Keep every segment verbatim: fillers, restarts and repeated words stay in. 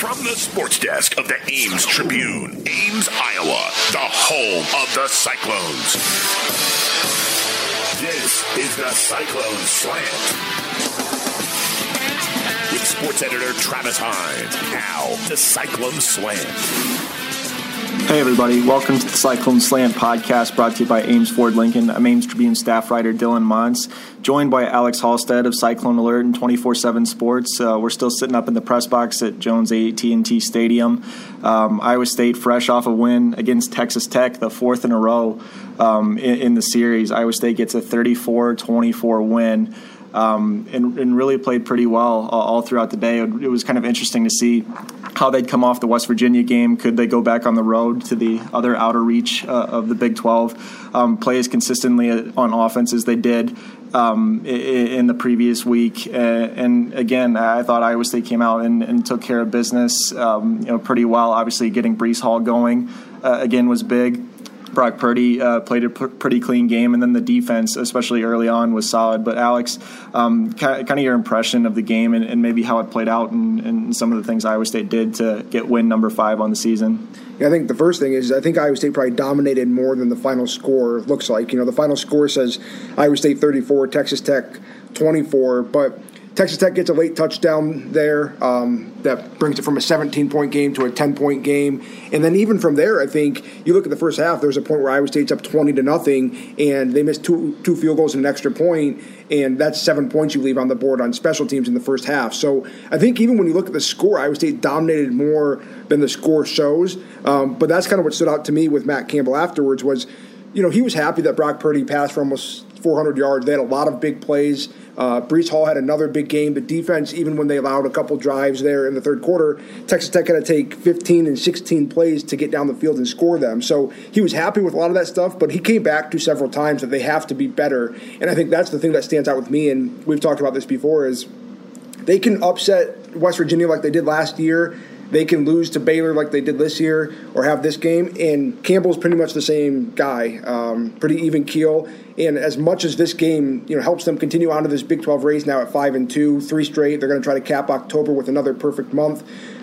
From the sports desk of the Ames Tribune, Ames, Iowa, the home of the Cyclones. This is the Cyclone Slant. With sports editor Travis Hines. Now, the Cyclone Slant. Hey everybody, welcome to the Cyclone Slant podcast brought to you by Ames Ford Lincoln. I'm Ames Tribune staff writer Dylan Montz, joined by Alex Halstead of Cyclone Alert and twenty-four seven Sports. Uh, we're still sitting up in the press box at Jones A T and T Stadium. Um, Iowa State fresh off a win against Texas Tech, the fourth in a row um, in, in the series. Iowa State gets a thirty-four twenty-four win. Um, and, and really played pretty well all, all throughout the day. It, it was kind of interesting to see how they'd come off the West Virginia game. Could they go back on the road to the other outer reach uh, of the Big twelve, um, play as consistently on offense as they did um, in, in the previous week? Uh, and again, I thought Iowa State came out and, and took care of business um, you know, pretty well. Obviously, getting Breece Hall going uh, again was big. Brock Purdy uh, played a p- pretty clean game, and then the defense, especially early on, was solid. But Alex, um, kind of your impression of the game and, and maybe how it played out and, and some of the things Iowa State did to get win number five on the season. Yeah, I think the first thing is I think Iowa State probably dominated more than the final score looks like. You know, the final score says Iowa State thirty-four, Texas Tech twenty-four, but Texas Tech gets a late touchdown there um, that brings it from a seventeen-point game to a ten-point game. And then even from there, I think you look at the first half, there's a point where Iowa State's up twenty to nothing, and they missed two two field goals and an extra point, and that's seven points you leave on the board on special teams in the first half. So I think even when you look at the score, Iowa State dominated more than the score shows. Um, but that's kind of what stood out to me with Matt Campbell afterwards was, you know, he was happy that Brock Purdy passed for almost four hundred yards. They had a lot of big plays. Uh, Breece Hall had another big game. The defense, even when they allowed a couple drives there in the third quarter, Texas Tech had to take fifteen and sixteen plays to get down the field and score them. So he was happy with a lot of that stuff, but he came back to several times that they have to be better. And I think that's the thing that stands out with me, and we've talked about this before, is they can upset West Virginia like they did last year. They can lose to Baylor like they did this year or have this game. And Campbell's pretty much the same guy, um, pretty even keel. And as much as this game, you know, helps them continue on to this Big twelve race now at five and two, three straight, they're going to try to cap October with another perfect month.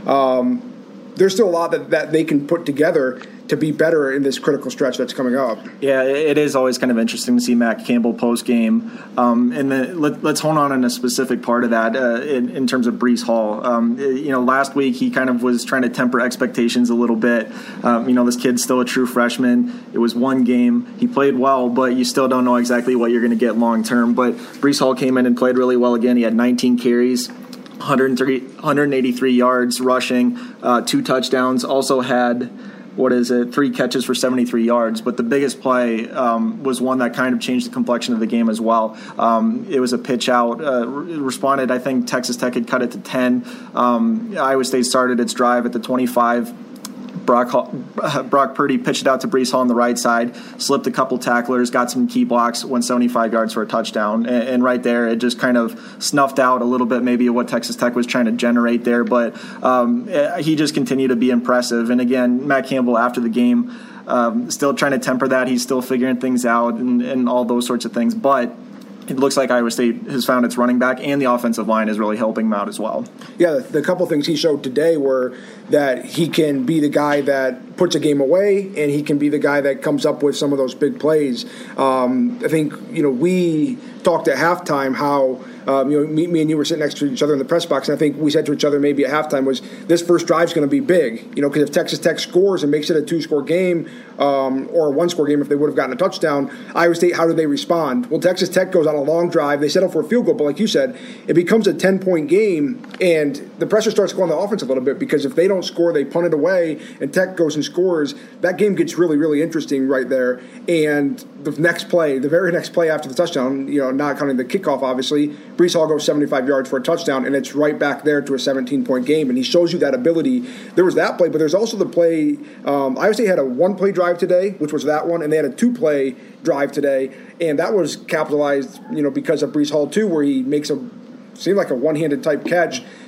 Um, there's still a lot that, that they can put together to be better in this critical stretch that's coming up. Yeah, it is always kind of interesting to see Matt Campbell post-game. Um, and then let, let's hone on in a specific part of that uh, in, in terms of Breece Hall. Um, you know, last week he kind of was trying to temper expectations a little bit. Um, you know, this kid's still a true freshman. It was one game. He played well, but you still don't know exactly what you're going to get long-term. But Breece Hall came in and played really well again. He had nineteen carries. one hundred thirty, one hundred eighty-three yards rushing, uh, two touchdowns, also had what is it, three catches for seventy-three yards. But the biggest play um, was one that kind of changed the complexion of the game as well. Um, it was a pitch out. Uh, responded, I think Texas Tech had cut it to ten. Um, Iowa State started its drive at the twenty-five. Brock, Hall, Brock Purdy pitched it out to Breece Hall on the right side, slipped a couple tacklers, got some key blocks, went seventy-five yards for a touchdown. And, and right there, it just kind of snuffed out a little bit maybe what Texas Tech was trying to generate there. But um, he just continued to be impressive. And again, Matt Campbell after the game, um, still trying to temper that. He's still figuring things out and, and all those sorts of things. But it looks like Iowa State has found its running back, and the offensive line is really helping him out as well. Yeah, the, the couple things he showed today were that he can be the guy that puts a game away, and he can be the guy that comes up with some of those big plays. Um, I think, you know, we talked at halftime how Um, you know, me, me and you were sitting next to each other in the press box, and I think we said to each other maybe at halftime was this first drive is going to be big, you know, because if Texas Tech scores and makes it a two-score game um, or a one-score game if they would have gotten a touchdown, Iowa State, how do they respond? Well, Texas Tech goes on a long drive. They settle for a field goal, but like you said, it becomes a ten-point game, and the pressure starts to go on the offense a little bit because if they don't score, they punt it away, and Tech goes and scores. That game gets really, really interesting right there. And the next play, the very next play after the touchdown, you know, not counting the kickoff, obviously, Breece Hall goes seventy-five yards for a touchdown, and it's right back there to a seventeen-point game, and he shows you that ability. There was that play, but there's also the play. Um, Iowa State had a one-play drive today, which was that one, and they had a two-play drive today, and that was capitalized, you know, because of Breece Hall too, where he makes a seemed like a one-handed type catch,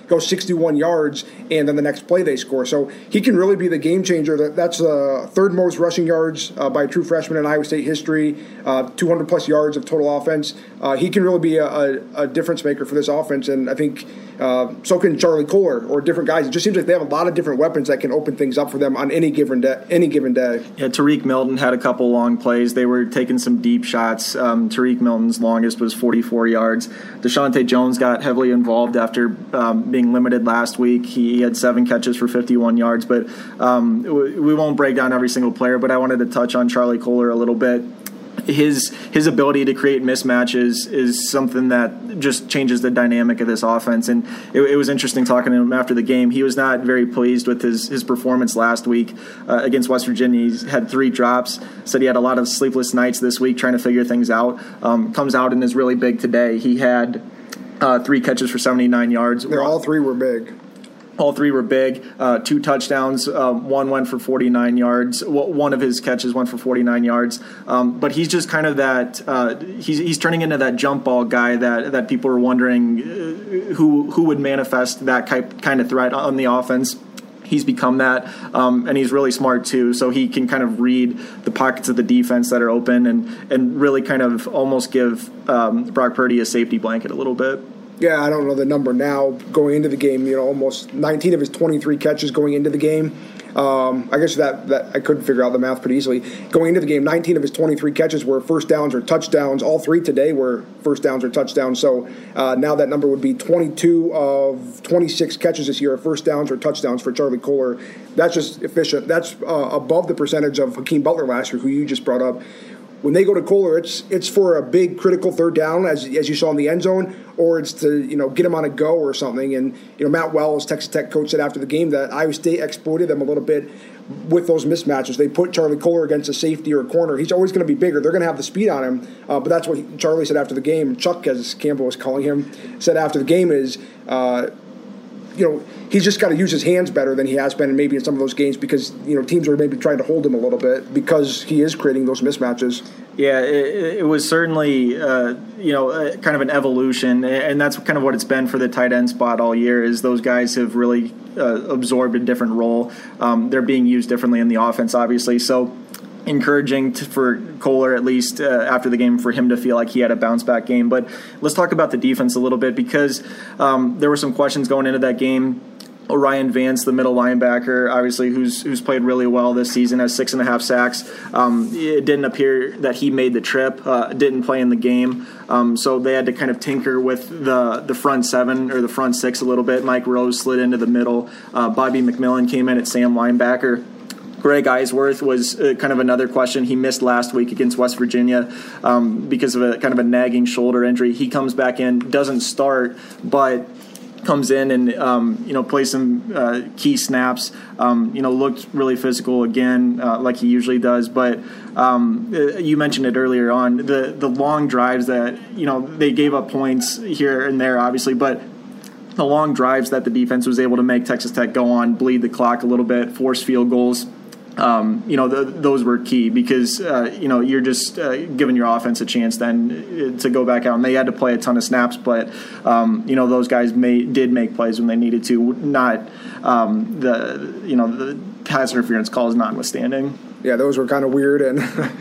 goes sixty-one yards, and then the next play they score. So he can really be the game changer. That That's the uh, third most rushing yards uh, by a true freshman in Iowa State history, uh, two hundred plus yards of total offense. Uh, he can really be a, a, a difference maker for this offense, and I think uh, so can Charlie Kolar or different guys. It just seems like they have a lot of different weapons that can open things up for them on any given day. Any given day. Yeah, Tariq Milton had a couple long plays. They were taking some deep shots. Um, Tariq Milton's longest was forty-four yards. Deshaunte Jones got heavily involved after um, being limited last week. He had seven catches for fifty-one yards. But um, we won't break down every single player, but I wanted to touch on Charlie Kolar a little bit. His his ability to create mismatches is something that just changes the dynamic of this offense. And it, it was interesting talking to him after the game. He was not very pleased with his, his performance last week uh, against West Virginia. He had three drops, said he had a lot of sleepless nights this week trying to figure things out. Um, comes out and is really big today. He had uh, three catches for seventy-nine yards. They're, all three were big. All three were big. Uh, two touchdowns. Um, one went for forty-nine yards. One of his catches went for forty-nine yards. Um, but he's just kind of that. Uh, he's he's turning into that jump ball guy that that people are wondering uh, who who would manifest that type, kind of threat on the offense. He's become that, um, and he's really smart too. So he can kind of read the pockets of the defense that are open and and really kind of almost give um, Brock Purdy a safety blanket a little bit. Yeah, I don't know the number now going into the game. You know, almost nineteen of his twenty-three catches going into the game. Um, I guess that, that I couldn't figure out the math pretty easily. Going into the game, nineteen of his twenty-three catches were first downs or touchdowns. All three today were first downs or touchdowns. So uh, now that number would be twenty-two of twenty-six catches this year are first downs or touchdowns for Charlie Kolar. That's just efficient. That's uh, above the percentage of Hakeem Butler last year, who you just brought up. When they go to Kolar, it's it's for a big critical third down, as as you saw in the end zone, or it's to you know get them on a go or something. And you know Matt Wells, Texas Tech coach, said after the game that Iowa State exploited them a little bit with those mismatches. They put Charlie Kolar against a safety or a corner. He's always going to be bigger. They're going to have the speed on him. Uh, but that's what he, Charlie said after the game. Chuck, as Campbell was calling him, said after the game is. Uh, You know, he's just got to use his hands better than he has been, and maybe in some of those games because you know teams are maybe trying to hold him a little bit because he is creating those mismatches. Yeah, it, it was certainly uh, you know uh, kind of an evolution, and that's kind of what it's been for the tight end spot all year. Is those guys have really uh, absorbed a different role. Um, they're being used differently in the offense, obviously. So. Encouraging to, for Kolar, at least uh, after the game, for him to feel like he had a bounce-back game. But let's talk about the defense a little bit because um, there were some questions going into that game. Orion Vance, the middle linebacker, obviously, who's who's played really well this season, has six and a half sacks. Um, it didn't appear that he made the trip, uh, didn't play in the game. Um, so they had to kind of tinker with the, the front seven or the front six a little bit. Mike Rose slid into the middle. Uh, Bobby McMillan came in at Sam linebacker. Greg Eisworth was uh, kind of another question. He missed last week against West Virginia um, because of a kind of a nagging shoulder injury. He comes back in, doesn't start, but comes in and um, you know plays some uh, key snaps. Um, you know, looked really physical again, uh, like he usually does. But um, you mentioned it earlier on the the long drives that you know they gave up points here and there, obviously, but. The long drives that the defense was able to make Texas Tech go on, bleed the clock a little bit, force field goals. Um, you know, the, those were key because, uh, you know, you're just uh, giving your offense a chance then to go back out. And they had to play a ton of snaps, but, um, you know, those guys made, did make plays when they needed to, not um, the, you know, the pass interference calls notwithstanding. Yeah, those were kind of weird. And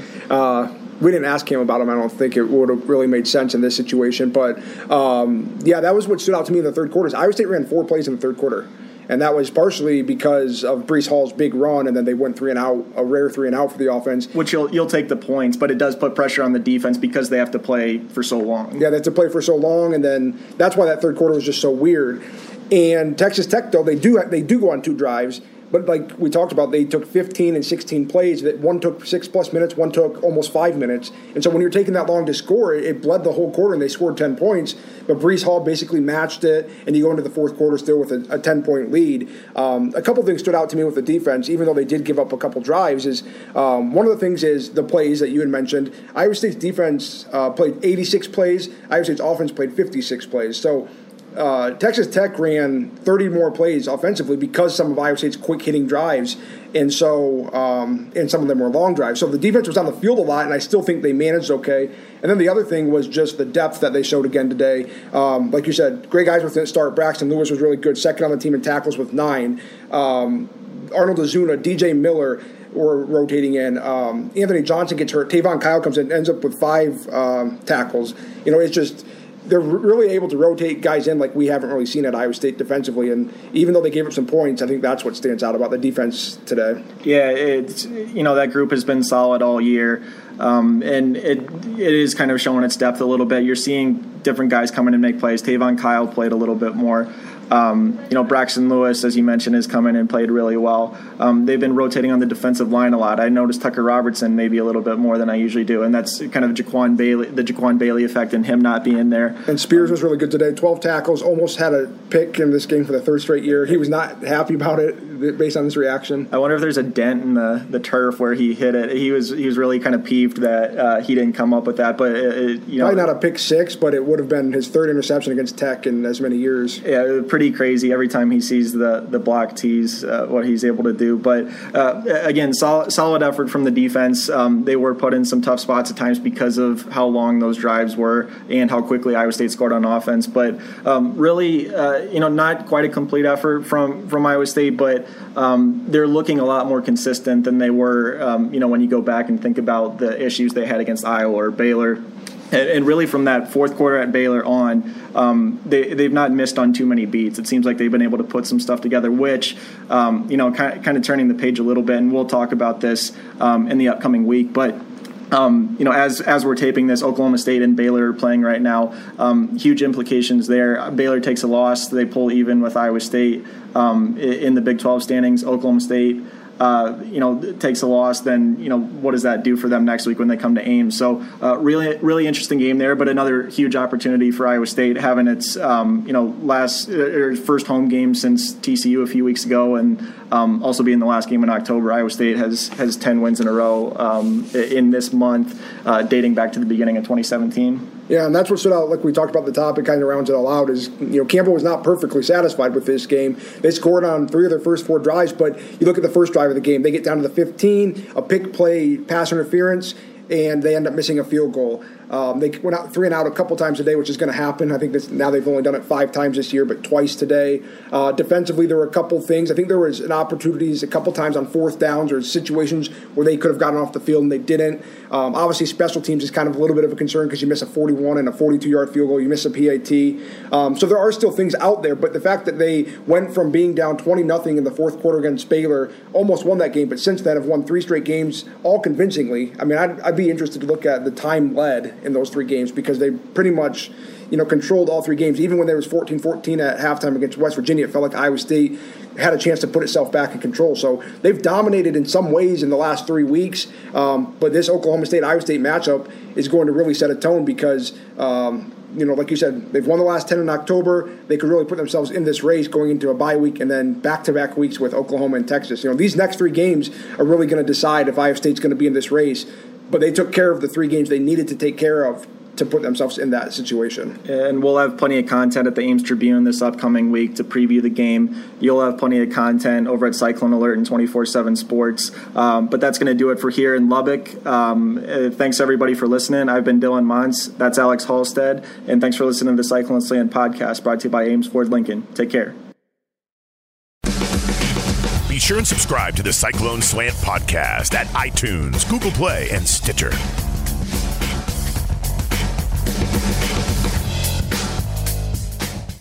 uh, we didn't ask him about them. I don't think it would have really made sense in this situation. But, um, yeah, that was what stood out to me in the third quarter. Iowa State ran four plays in the third quarter. And that was partially because of Breece Hall's big run, and then they went three and out, a rare three and out for the offense. Which you'll you'll take the points, but it does put pressure on the defense because they have to play for so long. Yeah, they have to play for so long, and then that's why that third quarter was just so weird. And Texas Tech, though, they do they do go on two drives. But like we talked about, they took fifteen and sixteen plays. That one took six-plus minutes, one took almost five minutes. And so when you're taking that long to score, it bled the whole quarter, and they scored ten points. But Breece Hall basically matched it, and you go into the fourth quarter still with a ten-point lead. Um, a couple things stood out to me with the defense, even though they did give up a couple drives, is um, one of the things is the plays that you had mentioned. Iowa State's defense uh, played eighty-six plays. Iowa State's offense played fifty-six plays. So uh, Texas Tech ran thirty more plays offensively because some of Iowa State's quick hitting drives, and so um, and some of them were long drives. So the defense was on the field a lot, and I still think they managed okay. And then the other thing was just the depth that they showed again today. Um, like you said, Greg Eisworth didn't start. Braxton Lewis was really good, second on the team in tackles with nine. Um, Arnold Azuna, D J Miller were rotating in. Um, Anthony Johnson gets hurt. Tavon Kyle comes in, ends up with five um, tackles. You know, it's just they're really able to rotate guys in like we haven't really seen at Iowa State defensively. And even though they gave up some points, I think that's what stands out about the defense today. Yeah, it's, you know, that group has been solid all year. Um, and it it is kind of showing its depth a little bit. You're seeing different guys come in and make plays. Tavon Kyle played a little bit more. Um, you know, Braxton Lewis, as you mentioned, has come in and played really well. Um, they've been rotating on the defensive line a lot. I noticed Tucker Robertson maybe a little bit more than I usually do, and that's kind of Jaquan Bailey, the Jaquan Bailey effect, and him not being there. And Spears was really good today. twelve tackles, almost had a pick in this game for the third straight year. He was not happy about it based on his reaction. I wonder if there's a dent in the, the turf where he hit it. He was he was really kind of peeved that uh, he didn't come up with that. But it, it, you know, probably not a pick six, but it would have been his third interception against Tech in as many years. Yeah, pretty crazy every time he sees the the block tees, uh, what he's able to do. But uh, again, solid, solid effort from the defense. Um, they were put in some tough spots at times because of how long those drives were and how quickly Iowa State scored on offense. But um, really, uh, you know, not quite a complete effort from from Iowa State, but um, they're looking a lot more consistent than they were. Um, you know, when you go back and think about the issues they had against Iowa or Baylor. And really from that fourth quarter at Baylor on, um, they, they've not missed on too many beats. It seems like they've been able to put some stuff together, which, um, you know, kind of, kind of turning the page a little bit, and we'll talk about this um, in the upcoming week. But, um, you know, as as we're taping this, Oklahoma State and Baylor are playing right now. Um, huge implications there. Baylor takes a loss. They pull even with Iowa State um, in the Big twelve standings. Oklahoma State Uh, you know, takes a loss, then, you know, what does that do for them next week when they come to Ames? So uh, really, really interesting game there, but another huge opportunity for Iowa State having its, um, you know, last or first home game since T C U a few weeks ago, and um, also being the last game in October. Iowa State has has ten wins in a row um, in this month, uh, dating back to the beginning of twenty seventeen. Yeah, and that's what stood out, like we talked about the topic, kind of rounds it all out, is, you know, Campbell was not perfectly satisfied with this game. They scored on three of their first four drives, but you look at the first drive of the game, they get down to the fifteen, a pick play, pass interference, and they end up missing a field goal. Um, they went out three and out a couple times a day, which is going to happen. I think this, now they've only done it five times this year, but twice today. Uh, defensively, there were a couple things. I think there was an opportunities a couple times on fourth downs or situations where they could have gotten off the field and they didn't. Um, obviously, special teams is kind of a little bit of a concern because you miss a forty-one and a forty-two-yard field goal. You miss a P A T. Um, so there are still things out there, but the fact that they went from being down twenty nothing in the fourth quarter against Baylor, almost won that game, but since then have won three straight games, all convincingly. I mean, I'd, I'd be interested to look at the time led in those three games because they pretty much, you know, controlled all three games. Even when there was fourteen fourteen at halftime against West Virginia, it felt like Iowa State had a chance to put itself back in control. So they've dominated in some ways in the last three weeks. Um, but this Oklahoma State-Iowa State matchup is going to really set a tone because, um, you know, like you said, they've won the last ten in October. They could really put themselves in this race going into a bye week and then back-to-back weeks with Oklahoma and Texas. You know, these next three games are really going to decide if Iowa State's going to be in this race. But they took care of the three games they needed to take care of to put themselves in that situation. And we'll have plenty of content at the Ames Tribune this upcoming week to preview the game. You'll have plenty of content over at Cyclone Alert and twenty-four seven Sports. Um, but that's going to do it for here in Lubbock. Um, uh, thanks, everybody, for listening. I've been Dylan Montz. That's Alex Halstead. And thanks for listening to the Cyclone Slant podcast brought to you by Ames Ford Lincoln. Take care. Be sure and subscribe to the Cyclone Slant podcast at iTunes, Google Play, and Stitcher.